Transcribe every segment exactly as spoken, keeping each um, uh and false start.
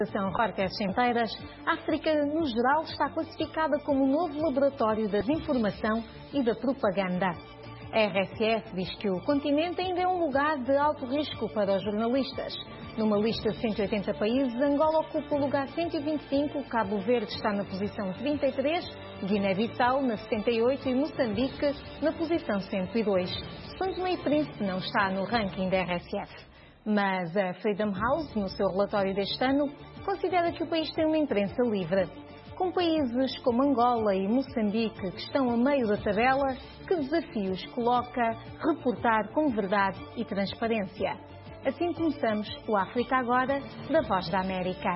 São Reporters Sem Fronteiras, a África, no geral, está classificada como um novo laboratório da desinformação e da propaganda. A R S F diz que o continente ainda é um lugar de alto risco para os jornalistas. Numa lista de cento e oitenta países, Angola ocupa o lugar cento e vinte e cinco, Cabo Verde está na posição trinta e três, Guiné-Bissau na setenta e oito e Moçambique na posição cento e dois. São Tomé e Príncipe não está no ranking da R S F. Mas a Freedom House, no seu relatório deste ano, considera que o país tem uma imprensa livre. Com países como Angola e Moçambique, que estão a meio da tabela, que desafios coloca reportar com verdade e transparência? Assim começamos o África Agora, da Voz da América.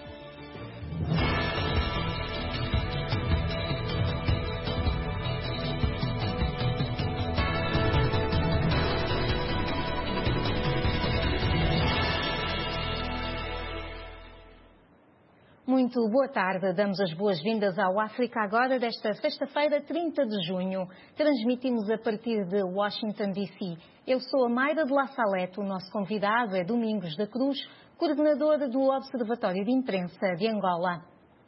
Muito boa tarde, damos as boas-vindas ao África Agora desta sexta-feira, trinta de junho. Transmitimos a partir de Washington, D C. Eu sou a Mayra de La Salete, o nosso convidado é Domingos da Cruz, coordenador do Observatório de Imprensa de Angola.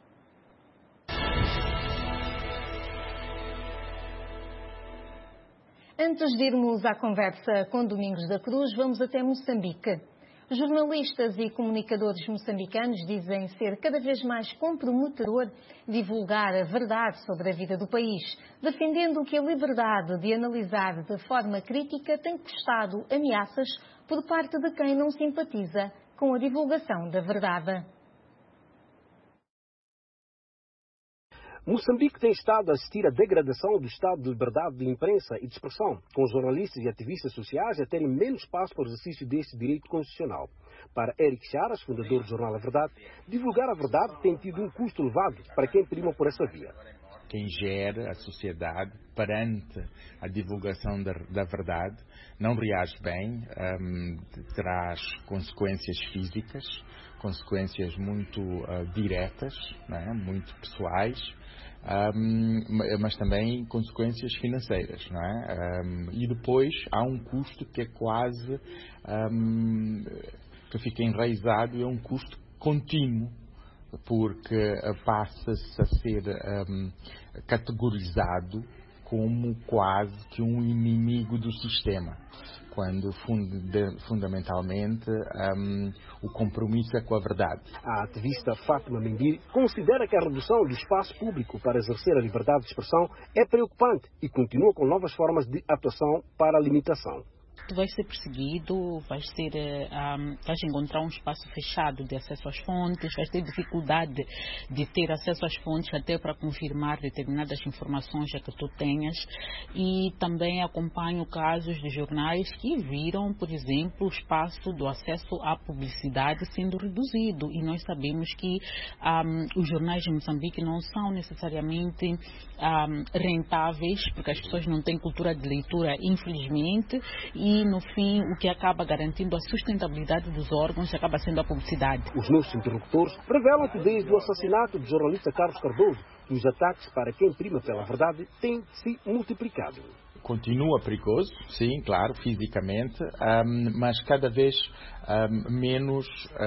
Antes de irmos à conversa com Domingos da Cruz, vamos até Moçambique. Jornalistas e comunicadores moçambicanos dizem ser cada vez mais comprometedor divulgar a verdade sobre a vida do país, defendendo que a liberdade de analisar de forma crítica tem custado ameaças por parte de quem não simpatiza com a divulgação da verdade. Moçambique tem estado a assistir à degradação do estado de liberdade de imprensa e de expressão, com jornalistas e ativistas sociais a terem menos espaço para o exercício deste direito constitucional. Para Eric Charas, fundador do jornal A Verdade, divulgar a verdade tem tido um custo elevado para quem prima por essa via. Quem gera a sociedade perante a divulgação da, da verdade não reage bem, um, traz consequências físicas, consequências muito uh, diretas, né, muito pessoais, um, mas também consequências financeiras. Não é? um, e depois há um custo que é quase, um, que fica enraizado e é um custo contínuo, porque passa-se a ser um, categorizado como quase que um inimigo do sistema, quando funda, fundamentalmente um, o compromisso é com a verdade. A ativista Fátima Mendir considera que a redução do espaço público para exercer a liberdade de expressão é preocupante e continua com novas formas de atuação para a limitação. Tu vais ser perseguido, vais, ser, um, vais encontrar um espaço fechado de acesso às fontes, vais ter dificuldade de ter acesso às fontes até para confirmar determinadas informações a que tu tenhas. E também acompanho casos de jornais que viram, por exemplo, o espaço do acesso à publicidade sendo reduzido. E nós sabemos que um, os jornais de Moçambique não são necessariamente um, rentáveis, porque as pessoas não têm cultura de leitura, infelizmente, e E, no fim, o que acaba garantindo a sustentabilidade dos órgãos acaba sendo a publicidade. Os nossos interlocutores revelam que desde o assassinato do jornalista Carlos Cardoso, os ataques para quem prima pela verdade têm se multiplicado. Continua perigoso, sim, claro, fisicamente, um, mas cada vez um, menos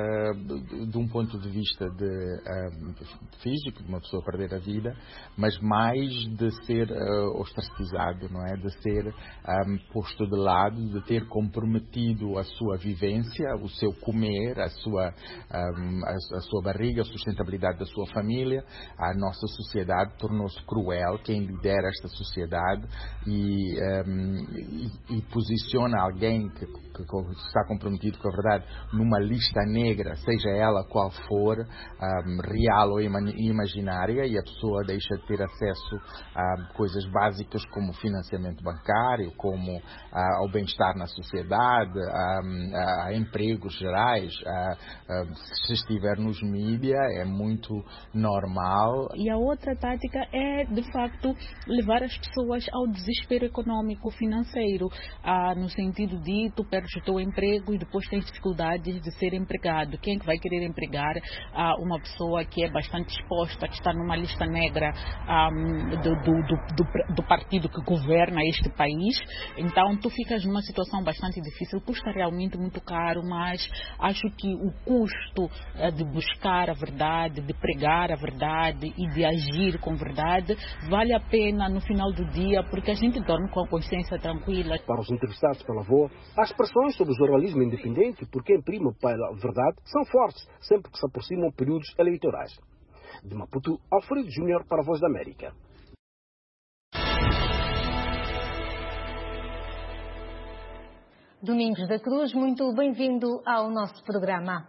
uh, de um ponto de vista de, um, físico, de uma pessoa perder a vida, mas mais de ser uh, ostracizado, não é? De ser um, posto de lado, de ter comprometido a sua vivência, o seu comer, a sua, um, a, a sua barriga, a sustentabilidade da sua família. A nossa sociedade tornou-se cruel, quem lidera esta sociedade e Um, e, e posiciona alguém que, que, que está comprometido com a verdade numa lista negra, seja ela qual for, um, real ou imaginária, e a pessoa deixa de ter acesso a coisas básicas como financiamento bancário, como a, ao bem-estar na sociedade, a, a empregos gerais. A, a, se estiver nos mídias é muito normal. E a outra tática é, de facto, levar as pessoas ao desespero econômico, financeiro, ah, no sentido de tu perdes o teu emprego e depois tens dificuldades de ser empregado. Quem é que vai querer empregar ah, uma pessoa que é bastante exposta, que está numa lista negra ah, do, do, do, do, do partido que governa este país? Então tu ficas numa situação bastante difícil, custa realmente muito caro, mas acho que o custo ah, de buscar a verdade, de pregar a verdade e de agir com verdade vale a pena no final do dia, porque a gente dorme com a consciência tranquila. Para os entrevistados pela V O A, as pressões sobre o jornalismo independente, por quem prima pela verdade, são fortes sempre que se aproximam períodos eleitorais. De Maputo, Alfredo Júnior para a Voz da América. Domingos da Cruz, muito bem-vindo ao nosso programa.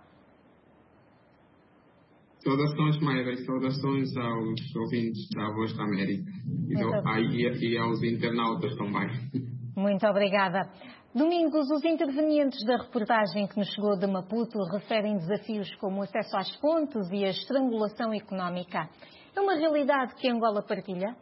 Saudações, Mayra, e saudações aos ouvintes da Voz da América e, do, e, e aos internautas também. Muito obrigada. Domingos, os intervenientes da reportagem que nos chegou de Maputo referem desafios como o acesso às fontes e a estrangulação económica. É uma realidade que Angola partilha?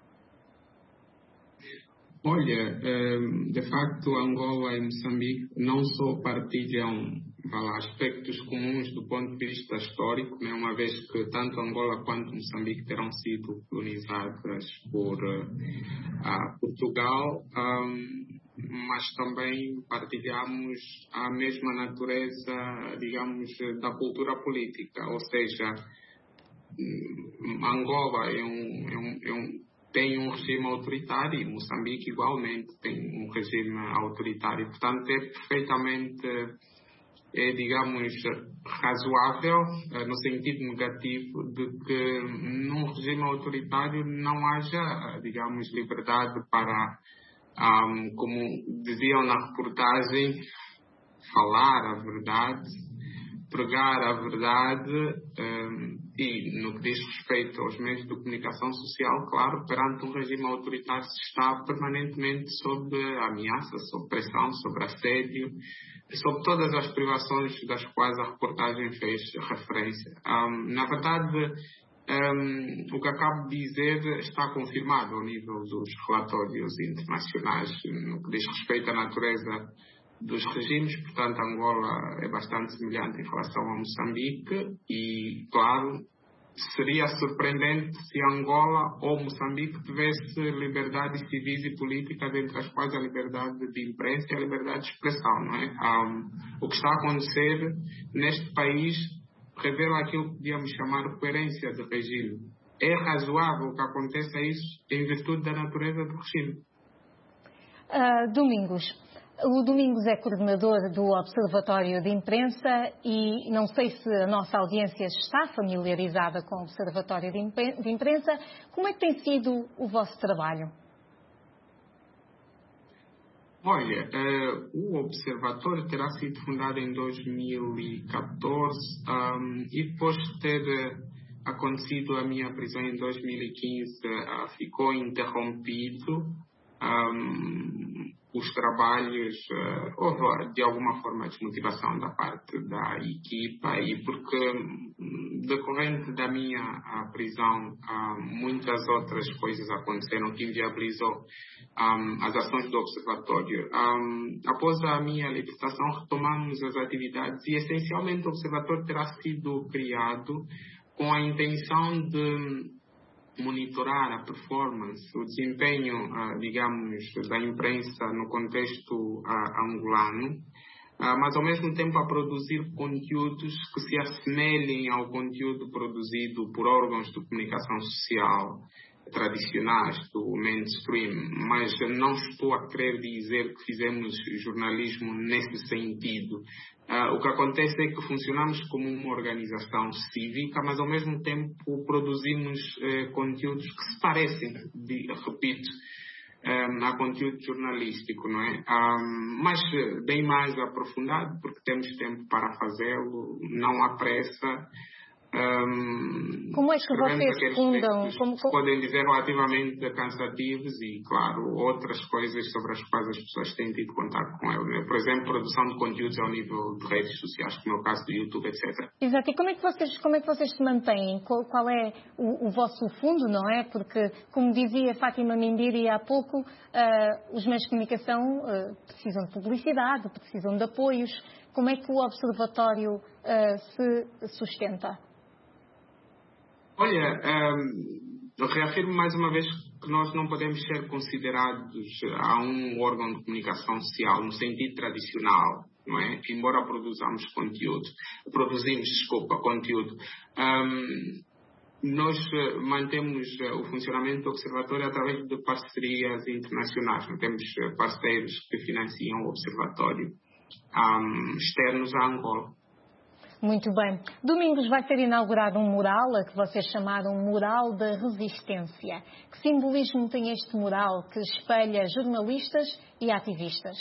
Olha, de facto, Angola e Moçambique não só partilham aspectos comuns do ponto de vista histórico, né, uma vez que tanto Angola quanto Moçambique terão sido colonizadas por uh, Portugal, um, mas também partilhamos a mesma natureza, digamos, da cultura política, ou seja, Angola é um, é um, é um tem um regime autoritário e Moçambique igualmente tem um regime autoritário. Portanto, é perfeitamente, é, digamos, razoável, no sentido negativo, de que num regime autoritário não haja, digamos, liberdade para, um, como diziam na reportagem, falar a verdade, pregar a verdade, um, e no que diz respeito aos meios de comunicação social, claro, perante um regime autoritário se está permanentemente sob ameaça, sob pressão, sob assédio, sob todas as privações das quais a reportagem fez referência. Um, na verdade, um, o que acabo de dizer está confirmado ao nível dos relatórios internacionais no que diz respeito à natureza dos regimes. Portanto, Angola é bastante semelhante em relação a Moçambique e, claro, seria surpreendente se Angola ou Moçambique tivesse liberdades civis e políticas, entre as quais a liberdade de imprensa e a liberdade de expressão, não é? Um, o que está a acontecer neste país revela aquilo que podíamos chamar de coerência de regime. É razoável que aconteça isso em virtude da natureza do regime. Uh, Domingos, o Domingos é coordenador do Observatório de Imprensa e não sei se a nossa audiência está familiarizada com o Observatório de Imprensa. Como é que tem sido o vosso trabalho? Olha, uh, o Observatório terá sido fundado em dois mil e catorze um, e depois de ter uh, acontecido a minha prisão em dois mil e quinze, uh, ficou interrompido. Um, os trabalhos, uh, houve de alguma forma desmotivação da parte da equipa e porque decorrente da minha a prisão uh, muitas outras coisas aconteceram que inviabilizou um, as ações do Observatório. Um, após a minha libertação retomamos as atividades e essencialmente o Observatório terá sido criado com a intenção de monitorar a performance, o desempenho, uh, digamos, da imprensa no contexto uh, angolano, uh, mas ao mesmo tempo a produzir conteúdos que se assemelhem ao conteúdo produzido por órgãos de comunicação social tradicionais do mainstream, mas não estou a querer dizer que fizemos jornalismo nesse sentido. Uh, o que acontece é que funcionamos como uma organização cívica, mas ao mesmo tempo produzimos uh, conteúdos que se parecem, de, repito, um, a conteúdo jornalístico, não é? Um, mas bem mais aprofundado, porque temos tempo para fazê-lo, não há pressa. Um, como é que vocês fundam? Como, como... Podem dizer relativamente cansativos e, claro, outras coisas sobre as quais as pessoas têm tido contato com ele. Por exemplo, produção de conteúdos ao nível de redes sociais, como é o caso do YouTube, etcétera. Exato. E como é que vocês, como é que vocês se mantêm? Qual, qual é o, o vosso fundo, não é? Porque, como dizia Fátima Mindiri há pouco, uh, os meios de comunicação uh, precisam de publicidade, precisam de apoios. Como é que o Observatório uh, se sustenta? Olha, um, reafirmo mais uma vez que nós não podemos ser considerados a um órgão de comunicação social no sentido tradicional, não é? Embora produzamos conteúdo, produzimos, desculpa, conteúdo. Um, nós mantemos o funcionamento do Observatório através de parcerias internacionais. Nós temos parceiros que financiam o Observatório um, externos à Angola. Muito bem. Domingos vai ser inaugurado um mural, a que vocês chamaram Mural da Resistência. Que simbolismo tem este mural que espelha jornalistas e ativistas?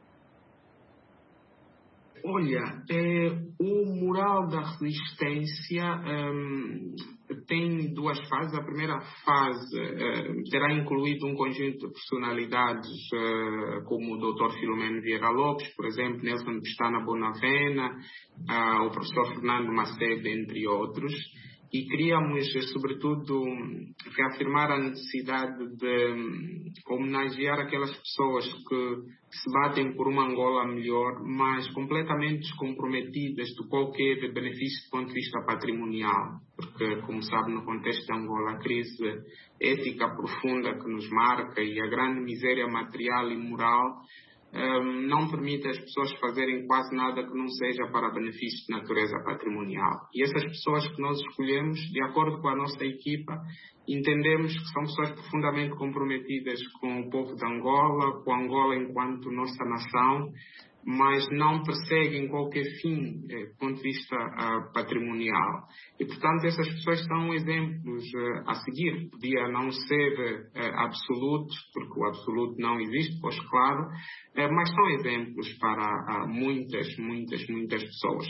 Olha, é, o Mural da Resistência um, tem duas fases. A primeira fase uh, terá incluído um conjunto de personalidades uh, como o doutor Filomeno Vieira Lopes, por exemplo, Nelson Pestana Bonavena, uh, o professor Fernando Macedo, entre outros. E queríamos, sobretudo, reafirmar a necessidade de homenagear aquelas pessoas que se batem por uma Angola melhor, mas completamente descomprometidas de qualquer benefício do ponto de vista patrimonial. Porque, como sabe, no contexto de Angola, a crise ética profunda que nos marca e a grande miséria material e moral Um, não permite às pessoas fazerem quase nada que não seja para benefício de natureza patrimonial. E essas pessoas que nós escolhemos, de acordo com a nossa equipa, entendemos que são pessoas profundamente comprometidas com o povo de Angola, com Angola enquanto nossa nação, mas não perseguem qualquer fim eh, do ponto de vista uh, patrimonial. E, portanto, essas pessoas são exemplos uh, a seguir. Podia não ser uh, absolutos, porque o absoluto não existe, pois claro, uh, mas são exemplos para uh, muitas, muitas, muitas pessoas.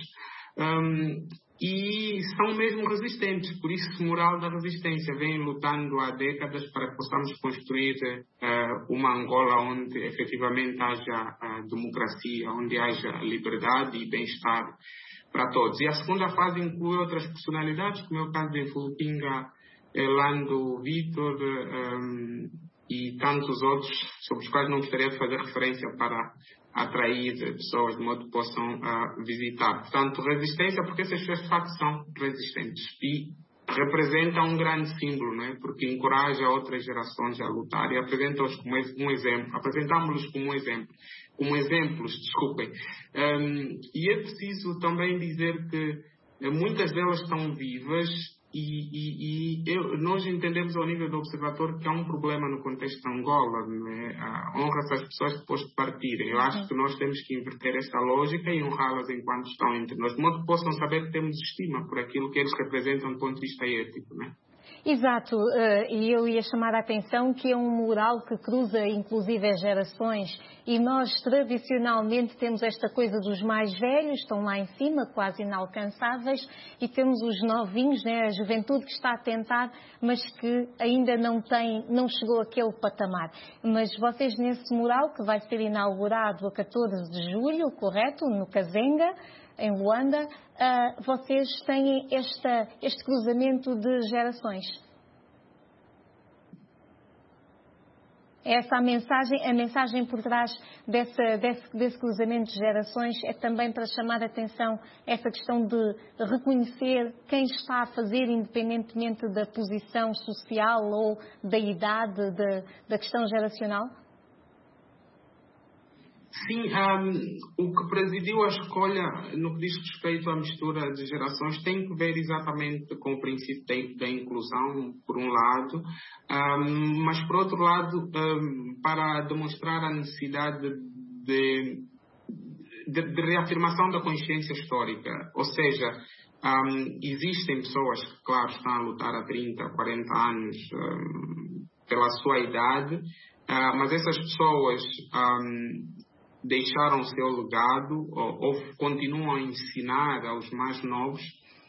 Um, e são mesmo resistentes, por isso o Mural da Resistência vem lutando há décadas para que possamos construir uh, uma Angola onde efetivamente haja uh, democracia, onde haja liberdade e bem-estar para todos. E a segunda fase inclui outras personalidades, como é o caso de Fulpinga, Lando, Vitor um, e tantos outros, sobre os quais não gostaria de fazer referência para atrair pessoas de modo que possam uh, visitar. Portanto, resistência, porque essas pessoas de facto são resistentes e representam um grande símbolo, não é? Porque encoraja outras gerações a lutar e apresenta-os como um exemplo, apresentamos-los como um exemplo, como exemplos, desculpem. Um, e é preciso também dizer que muitas delas estão vivas e, e, e eu, nós entendemos ao nível do Observatório que há um problema no contexto de Angola, não é? Honra-se as pessoas depois de partirem. Eu acho que nós temos que inverter esta lógica e honrá-las enquanto estão entre nós, de modo que possam saber que temos estima por aquilo que eles representam do ponto de vista ético, não é? Exato, e eu ia chamar a atenção que é um mural que cruza inclusive as gerações e nós tradicionalmente temos esta coisa dos mais velhos, estão lá em cima, quase inalcançáveis, e temos os novinhos, né, a juventude que está a tentar, mas que ainda não tem, não chegou àquele patamar. Mas vocês nesse mural, que vai ser inaugurado a catorze de julho, correto, no Kazenga, em Luanda, uh, vocês têm esta, este cruzamento de gerações. Essa a mensagem, a mensagem por trás dessa, desse, desse cruzamento de gerações é também para chamar a atenção essa questão de reconhecer quem está a fazer, independentemente da posição social ou da idade, de, da questão geracional? Sim, um, o que presidiu a escolha no que diz respeito à mistura de gerações tem que ver exatamente com o princípio da, da inclusão, por um lado, um, mas por outro lado, um, para demonstrar a necessidade de, de, de reafirmação da consciência histórica. Ou seja, um, existem pessoas que, claro, estão a lutar há trinta, quarenta anos um, pela sua idade, uh, mas essas pessoas Um, deixaram o seu legado ou, ou continuam a ensinar aos mais novos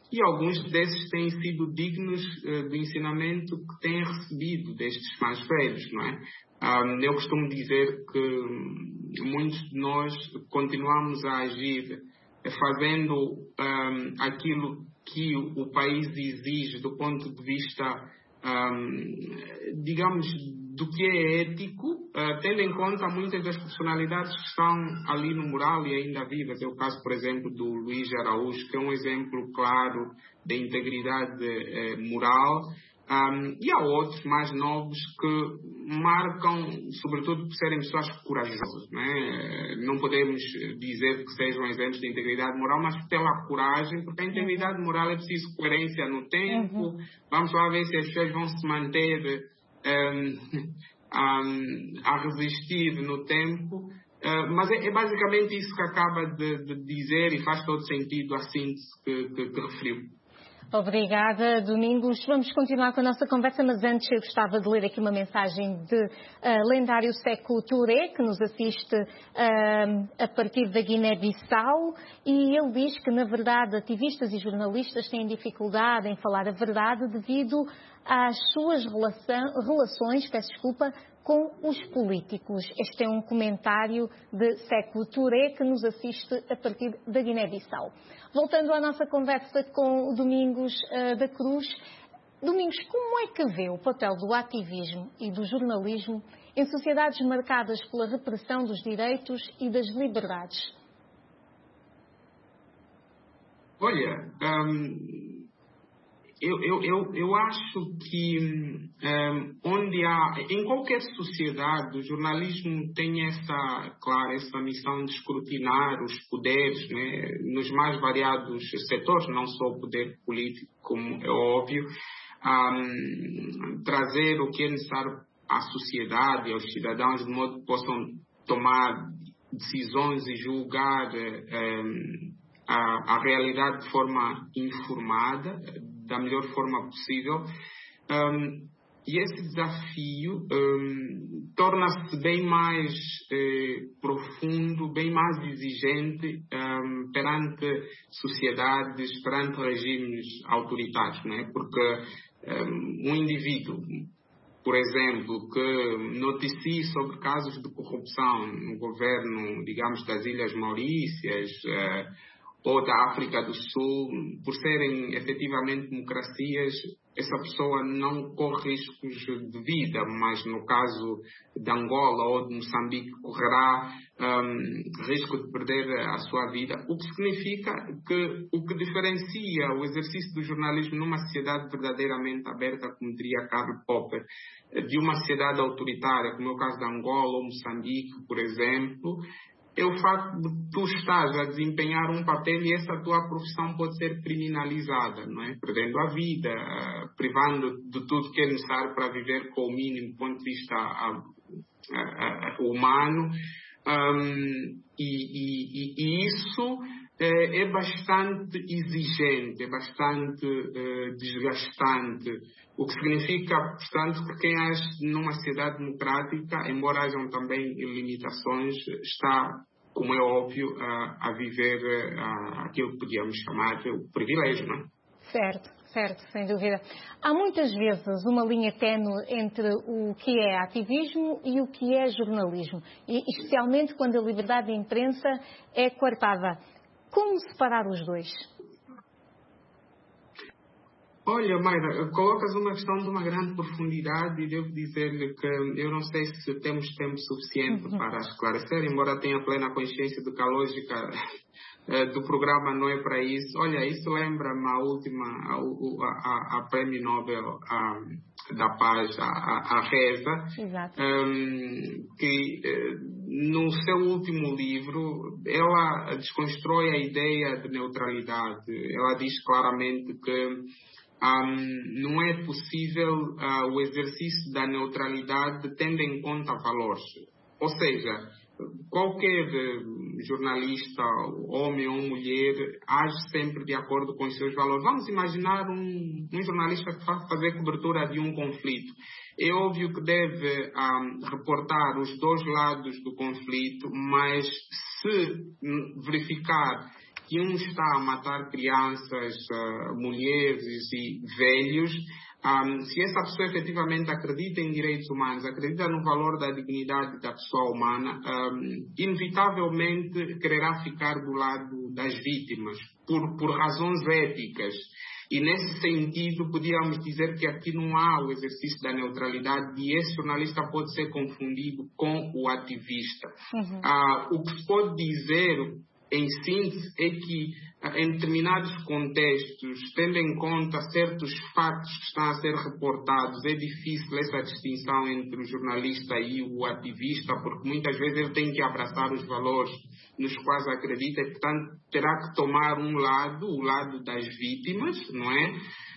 e alguns desses têm sido dignos uh, do ensinamento que têm recebido destes mais velhos, não é? Um, eu costumo dizer que muitos de nós continuamos a agir fazendo um, aquilo que o país exige do ponto de vista, um, digamos, do que é ético, uh, tendo em conta muitas das personalidades que estão ali no mural e ainda vivas. É o caso, por exemplo, do Luís Araújo, que é um exemplo claro da integridade uh, moral. Um, e há outros mais novos que marcam, sobretudo por serem pessoas corajosas, não é? Não podemos dizer que sejam exemplos de integridade moral, mas pela coragem, porque a integridade moral é preciso coerência no tempo. Uhum. Vamos lá ver se as pessoas vão se manter um, um, a resistir no tempo. Uh, mas é, é basicamente isso que acaba de, de dizer e faz todo sentido a síntese que, que, que referiu. Obrigada, Domingos. Vamos continuar com a nossa conversa, mas antes eu gostava de ler aqui uma mensagem de uh, lendário Sékou Touré, que nos assiste uh, a partir da Guiné-Bissau, e ele diz que, na verdade, ativistas e jornalistas têm dificuldade em falar a verdade devido às suas relação, relações, peço desculpa, com os políticos. Este é um comentário de Sékou Touré, que nos assiste a partir da Guiné-Bissau. Voltando à nossa conversa com o Domingos uh, da Cruz. Domingos, como é que vê o papel do ativismo e do jornalismo em sociedades marcadas pela repressão dos direitos e das liberdades? Olha, um... Eu, eu, eu, eu acho que um, onde há, em qualquer sociedade, o jornalismo tem essa, claro, essa missão de escrutinar os poderes, né, nos mais variados setores, não só o poder político, como é óbvio, um, trazer o que é necessário à sociedade, aos cidadãos, de modo que possam tomar decisões e julgar um, a, a realidade de forma informada, da melhor forma possível. Um, e esse desafio um, torna-se bem mais eh, profundo, bem mais exigente um, perante sociedades, perante regimes autoritários, não é? Porque um, um indivíduo, por exemplo, que noticie sobre casos de corrupção no governo, digamos, das Ilhas Maurícias, eh, ou da África do Sul, por serem efetivamente democracias, essa pessoa não corre riscos de vida, mas no caso de Angola ou de Moçambique correrá um, risco de perder a sua vida, o que significa que o que diferencia o exercício do jornalismo numa sociedade verdadeiramente aberta, como diria Karl Popper, de uma sociedade autoritária, como é o caso de Angola ou Moçambique, por exemplo, é o facto de tu estás a desempenhar um papel e essa tua profissão pode ser criminalizada, não é? Perdendo a vida, uh, privando de tudo que é necessário para viver com o mínimo do ponto de vista uh, uh, uh, humano. Um, e, e, e isso uh, é bastante exigente, é bastante uh, desgastante, o que significa, portanto, que quem age numa sociedade democrática, embora hajam também limitações, está, como é óbvio, a, a viver a, aquilo que podíamos chamar de o privilégio, não é? Certo, certo, sem dúvida. Há muitas vezes uma linha ténue entre o que é ativismo e o que é jornalismo, e especialmente quando a liberdade de imprensa é coartada. Como separar os dois? Olha, Mayra, colocas uma questão de uma grande profundidade e devo dizer-lhe que eu não sei se temos tempo suficiente uhum. para esclarecer, embora tenha plena consciência de que a lógica do programa não é para isso. Olha, isso lembra-me a última, a, a, a Prémio Nobel a, da Paz, a, a, a Reza, um, que no seu último livro ela desconstrói a ideia de neutralidade. Ela diz claramente que Um, não é possível uh, o exercício da neutralidade tendo em conta valores. Ou seja, qualquer uh, jornalista, homem ou mulher, age sempre de acordo com os seus valores. Vamos imaginar um, um jornalista que vai fazer cobertura de um conflito. É óbvio que deve um, reportar os dois lados do conflito, mas se verificar que um está a matar crianças, mulheres e velhos, Um, se essa pessoa efetivamente acredita em direitos humanos, acredita no valor da dignidade da pessoa humana, um, inevitavelmente quererá ficar do lado das vítimas, por, por razões éticas. E nesse sentido, podíamos dizer que aqui não há o exercício da neutralidade e esse jornalista pode ser confundido com o ativista. Uhum. Uh, o que se pode dizer, em síntese, é que em determinados contextos, tendo em conta certos fatos que estão a ser reportados, é difícil essa distinção entre o jornalista e o ativista, porque muitas vezes ele tem que abraçar os valores nos quais acredita e, portanto, terá que tomar um lado, o lado das vítimas, não é?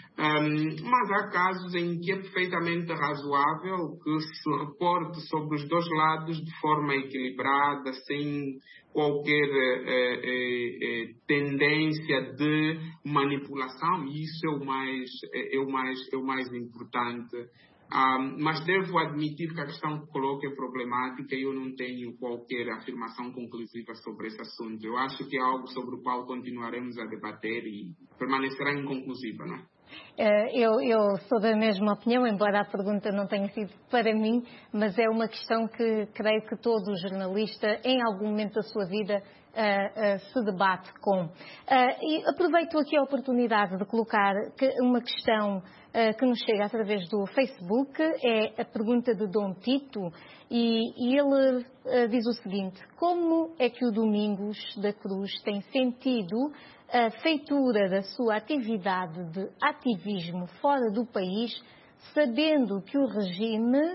Um, mas há casos em que é perfeitamente razoável que se reporte sobre os dois lados de forma equilibrada, sem qualquer eh, eh, eh, tendência de manipulação, e isso é o mais, é, é o mais, é o mais importante. Um, mas devo admitir que a questão que coloca é problemática e eu não tenho qualquer afirmação conclusiva sobre esse assunto. Eu acho que é algo sobre o qual continuaremos a debater e permanecerá inconclusiva, não é? Eu, eu sou da mesma opinião, embora a pergunta não tenha sido para mim, mas é uma questão que creio que todo jornalista, em algum momento da sua vida, uh, uh, se debate com. Uh, e aproveito aqui a oportunidade de colocar que uma questão uh, que nos chega através do Facebook, é a pergunta de Dom Tito, e, e ele uh, diz o seguinte: como é que o Domingos da Cruz tem sentido a feitura da sua atividade de ativismo fora do país, sabendo que o regime, uh,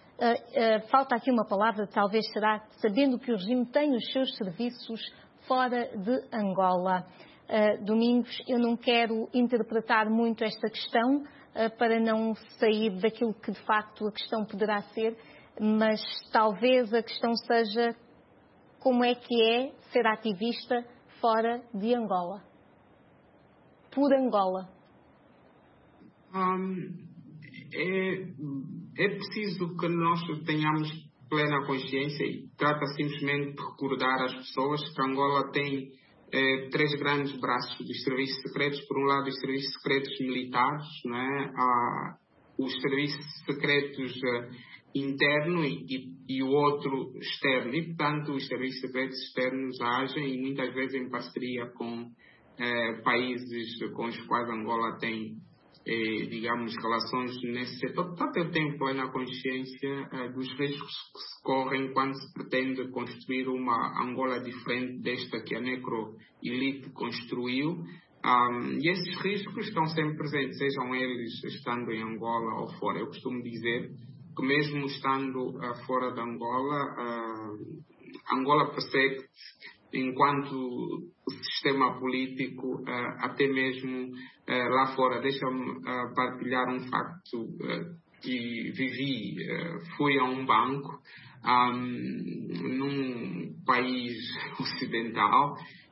uh, falta aqui uma palavra, talvez será, sabendo que o regime tem os seus serviços fora de Angola. Uh, Domingos, eu não quero interpretar muito esta questão uh, para não sair daquilo que de facto a questão poderá ser, mas talvez a questão seja como é que é ser ativista fora de Angola, por Angola. Um, é, é preciso que nós tenhamos plena consciência e trata simplesmente de recordar às pessoas que Angola tem eh, três grandes braços dos serviços secretos. Por um lado, os serviços secretos militares, né? Há os serviços secretos eh, interno e, e, e o outro externo. E, portanto, os serviços secretos externos agem e muitas vezes em parceria com eh, países com os quais Angola tem, eh, digamos, relações nesse setor. Portanto, eu tenho plena consciência eh, dos riscos que se correm quando se pretende construir uma Angola diferente desta que a necroelite construiu. Um, e esses riscos estão sempre presentes, sejam eles estando em Angola ou fora. Eu costumo dizer que mesmo estando uh, fora de Angola, uh, Angola persegue, enquanto sistema político, uh, até mesmo uh, lá fora. Deixa-me uh, partilhar um facto uh, que vivi. Uh, fui a um banco um, num país ocidental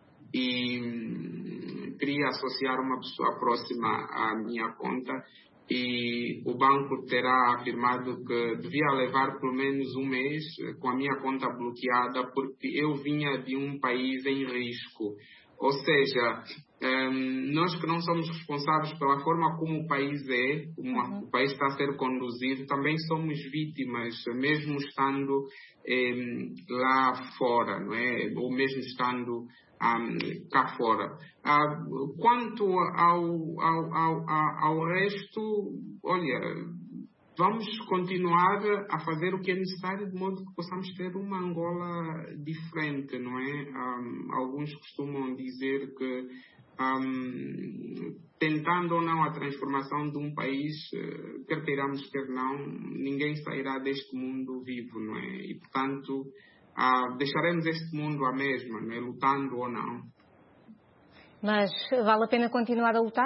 e queria associar uma pessoa próxima à minha conta e o banco terá afirmado que devia levar pelo menos um mês com a minha conta bloqueada porque eu vinha de um país em risco. Ou seja, um, nós que não somos responsáveis pela forma como o país é, como uhum. o país está a ser conduzido, também somos vítimas, mesmo estando um, lá fora, não é? Ou mesmo estando Um, cá fora. Uh, quanto ao, ao, ao, ao resto, olha, vamos continuar a fazer o que é necessário de modo que possamos ter uma Angola diferente, não é? Um, alguns costumam dizer que um, tentando ou não a transformação de um país, quer queiramos, quer não, ninguém sairá deste mundo vivo, não é? E, portanto, Ah, deixaremos este mundo à mesma, né? Lutando ou não. Mas vale a pena continuar a lutar?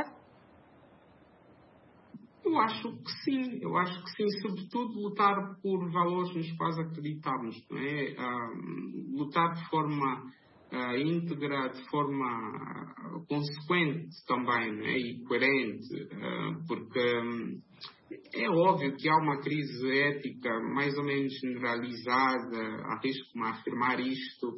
Eu acho que sim, eu acho que sim, sobretudo lutar por valores nos quais acreditamos, não é? Ah, lutar de forma ah, íntegra, de forma consequente também, não é? E coerente, ah, porque hum, é óbvio que há uma crise ética mais ou menos generalizada, arrisco-me a afirmar isto,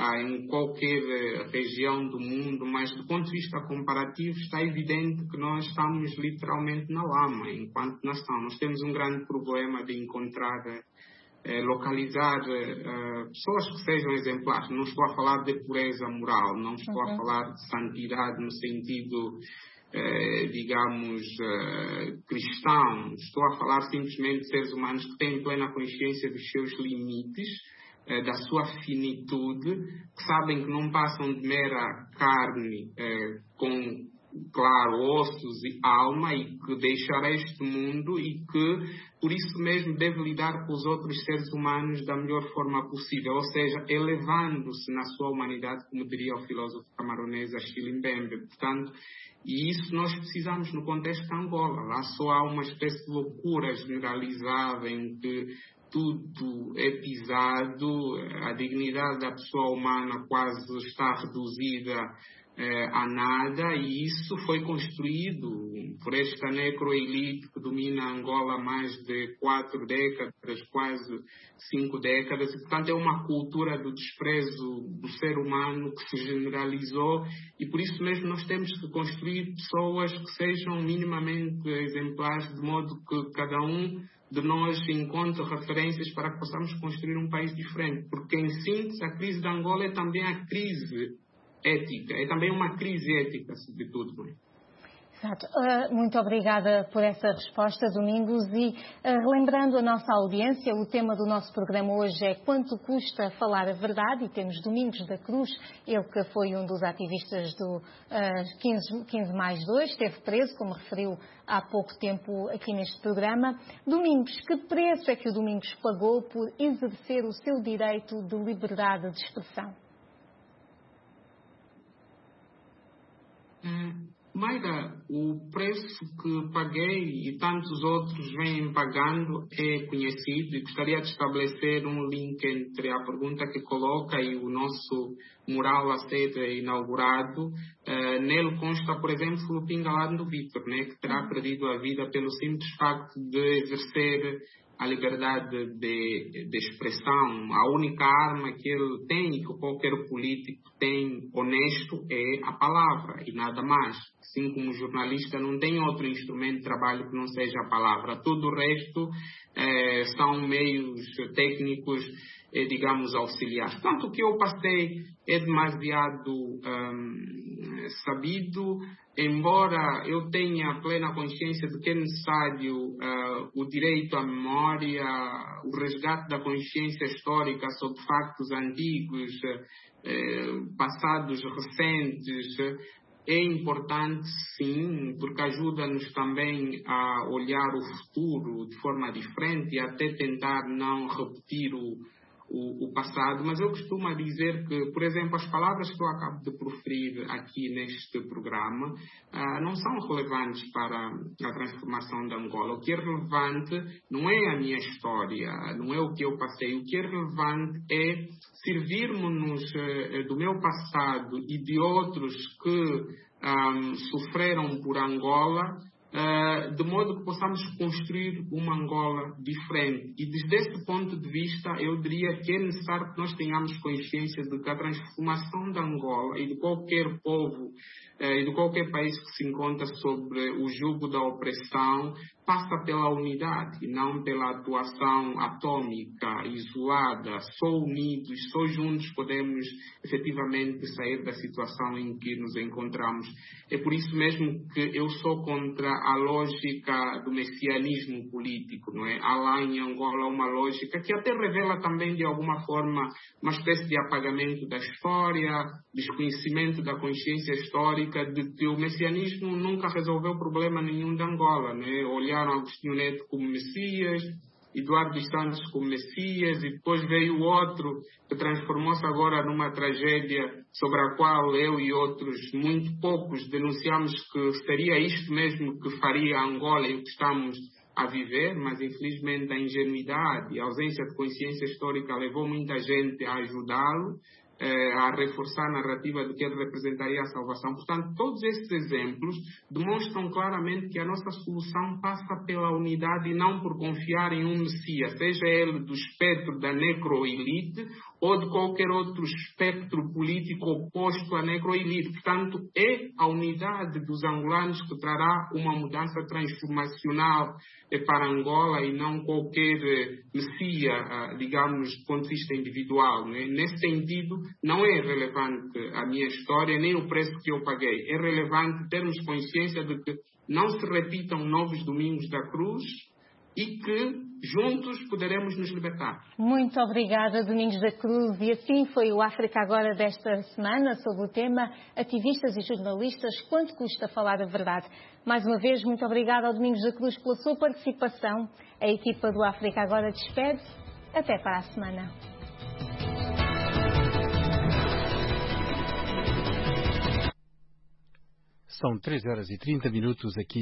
ah, em qualquer região do mundo, mas do ponto de vista comparativo está evidente que nós estamos literalmente na lama enquanto nação. Nós temos um grande problema de encontrar, eh, localizar eh, pessoas que sejam exemplares. Não estou a falar de pureza moral, não estou uhum. a falar de santidade no sentido, eh, digamos, eh, cristão. Estou a falar simplesmente de seres humanos que têm plena consciência dos seus limites, da sua finitude, que sabem que não passam de mera carne eh, com, claro, ossos e alma, e que deixará este mundo e que, por isso mesmo, deve lidar com os outros seres humanos da melhor forma possível, ou seja, elevando-se na sua humanidade, como diria o filósofo camaronês Achille Mbembe. Portanto, e isso nós precisamos no contexto de Angola. Lá só há uma espécie de loucura generalizada em que tudo é pisado, a dignidade da pessoa humana quase está reduzida eh, a nada, e isso foi construído por esta necroelite que domina Angola há mais de quatro décadas, quase cinco décadas, e portanto é uma cultura do desprezo do ser humano que se generalizou, e por isso mesmo nós temos que construir pessoas que sejam minimamente exemplares, de modo que cada um de nós encontre referências para que possamos construir um país diferente. Porque, em síntese, a crise de Angola é também a crise ética, é também uma crise ética, sobretudo. Exato. Uh, muito obrigada por essa resposta, Domingos. E uh, relembrando a nossa audiência, o tema do nosso programa hoje é quanto custa falar a verdade, e temos Domingos da Cruz, ele que foi um dos ativistas do uh, quinze mais dois, esteve preso, como referiu há pouco tempo aqui neste programa. Domingos, que preço é que o Domingos pagou por exercer o seu direito de liberdade de expressão? Hum. Mayra, o preço que paguei e tantos outros vêm pagando é conhecido, e gostaria de estabelecer um link entre a pergunta que coloca e o nosso mural a ser inaugurado. Uh, nele consta, por exemplo, o Pingalado do Vítor, né, que terá perdido a vida pelo simples facto de exercer a liberdade de, de expressão. A única arma que ele tem, que qualquer político tem honesto, é a palavra e nada mais. Assim como o jornalista não tem outro instrumento de trabalho que não seja a palavra. Tudo o resto eh, são meios técnicos, eh, digamos, auxiliares. Portanto, o que eu passei é demasiado um, sabido, embora eu tenha plena consciência de que é necessário uh, o direito à memória, o resgate da consciência histórica sobre factos antigos, uh, passados recentes, é importante, sim, porque ajuda-nos também a olhar o futuro de forma diferente e até tentar não repetir o O, o passado, mas eu costumo dizer que, por exemplo, as palavras que eu acabo de proferir aqui neste programa ah, não são relevantes para a transformação de Angola. O que é relevante não é a minha história, não é o que eu passei. O que é relevante é servirmos-nos eh, do meu passado e de outros que ah, sofreram por Angola, Uh, de modo que possamos construir uma Angola diferente. E desde esse ponto de vista, eu diria que é necessário que nós tenhamos consciência de que a transformação da Angola e de qualquer povo uh, e de qualquer país que se encontra sobre o jugo da opressão passa pela unidade e não pela atuação atômica, isolada. Só unidos, só juntos podemos efetivamente sair da situação em que nos encontramos. É por isso mesmo que eu sou contra a lógica do messianismo político, não é? Há lá em Angola uma lógica que até revela também de alguma forma uma espécie de apagamento da história, desconhecimento da consciência histórica, de que o messianismo nunca resolveu problema nenhum de Angola, não é? Olharam Agostinho Neto como Messias, Eduardo dos Santos como Messias, e depois veio outro que transformou-se agora numa tragédia sobre a qual eu e outros, muito poucos, denunciamos que seria isto mesmo que faria a Angola e o que estamos a viver, mas infelizmente a ingenuidade e a ausência de consciência histórica levou muita gente a ajudá-lo, eh, a reforçar a narrativa de que ele representaria a salvação. Portanto, todos esses exemplos demonstram claramente que a nossa solução passa pela unidade e não por confiar em um Messias, seja ele do espectro da necroelite ou de qualquer outro espectro político oposto à negroelite. Portanto, é a unidade dos angolanos que trará uma mudança transformacional para Angola e não qualquer messia, digamos, do ponto de vista individual. Né? Nesse sentido, não é relevante a minha história, nem o preço que eu paguei. É relevante termos consciência de que não se repitam novos domingos da cruz e que juntos poderemos nos libertar. Muito obrigada, Domingos da Cruz. E assim foi o África Agora desta semana, sobre o tema Ativistas e Jornalistas, quanto custa falar a verdade. Mais uma vez, muito obrigada ao Domingos da Cruz pela sua participação. A equipa do África Agora despede-se. Até para a semana. São três horas e trinta minutos aqui